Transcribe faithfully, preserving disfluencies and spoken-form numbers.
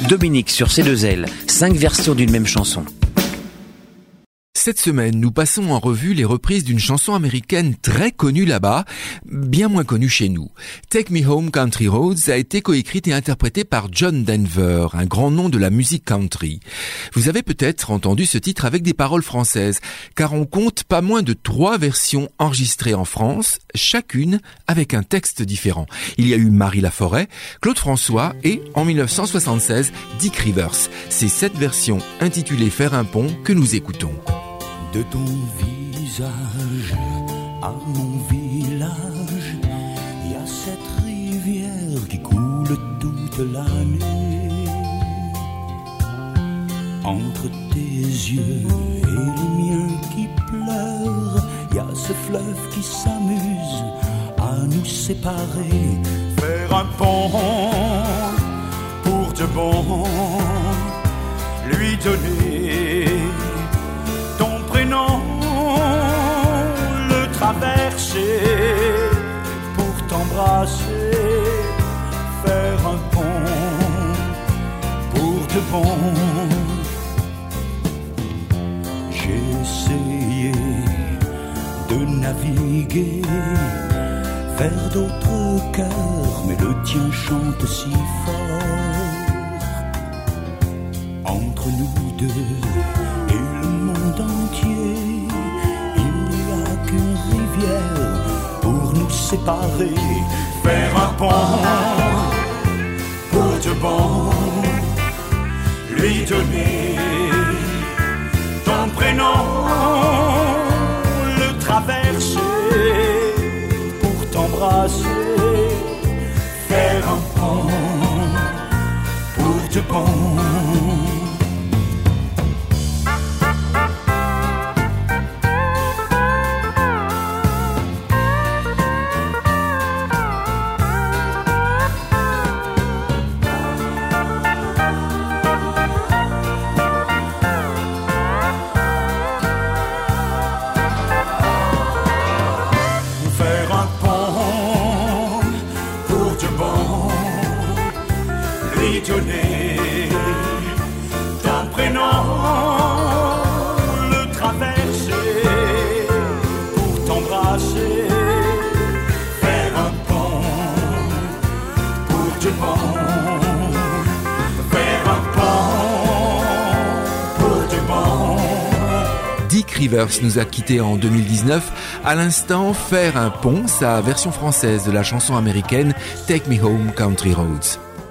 Dominique sur C deux L, cinq versions d'une même chanson. Cette semaine, nous passons en revue les reprises d'une chanson américaine très connue là-bas, bien moins connue chez nous. Take Me Home Country Roads a été coécrite et interprétée par John Denver, un grand nom de la musique country. Vous avez peut-être entendu ce titre avec des paroles françaises, car on compte pas moins de trois versions enregistrées en France, chacune avec un texte différent. Il y a eu Marie Laforêt, Claude François et, en dix-neuf cent soixante-seize, Dick Rivers. C'est cette version intitulée Faire un pont que nous écoutons. De ton visage à mon village, il y a cette rivière qui coule toute l'année. Entre tes yeux et les miens qui pleurent, il y a ce fleuve qui s'amuse à nous séparer. Faire un pont pour de bon, lui donner ton prénom, le traverser pour t'embrasser, faire un pont pour de bon. J'ai essayé de naviguer vers d'autres cœurs, mais le tien chante si fort. Entre nous deux et le monde entier, il n'y a qu'une rivière pour nous séparer. Faire un pont pour de bon, lui donner ton prénom, le traverser pour t'embrasser. Faire un pont pour de bon. Donner ton prénom, le traverser pour t'embrasser, faire un pont pour de bon, faire un pont pour de bon. Dick Rivers nous a quittés en deux mille dix-neuf. À l'instant, Faire un pont, sa version française de la chanson américaine Take Me Home Country Roads.